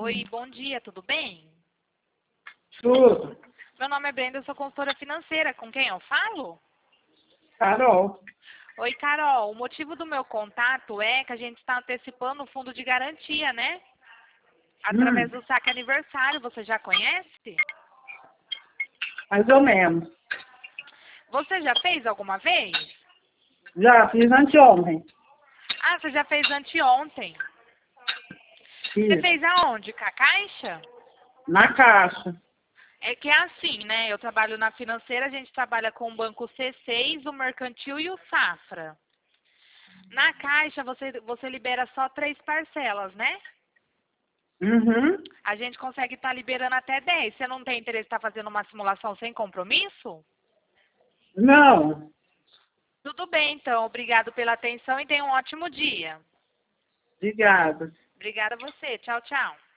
Oi, bom dia, tudo bem? Tudo. Meu nome é Brenda, eu sou consultora financeira. Com quem eu falo? Carol. Oi, Carol. O motivo do meu contato é que a gente está antecipando o fundo de garantia, né? Através do saque aniversário. Você já conhece? Mais ou menos. Você já fez alguma vez? Já fiz anteontem. Ah, você já fez anteontem. Você Fiz. fez aonde? Com a Caixa? Na caixa. É que é assim, né? Eu trabalho na financeira, a gente trabalha com o Banco C6, o Mercantil e o Safra. Na Caixa, você libera só 3 parcelas, né? Uhum. A gente consegue estar liberando até 10. Você não tem interesse em estar fazendo uma simulação sem compromisso? Não. Tudo bem, então. Obrigado pela atenção e tenha um ótimo dia. Obrigada. Obrigada a você. Tchau, tchau.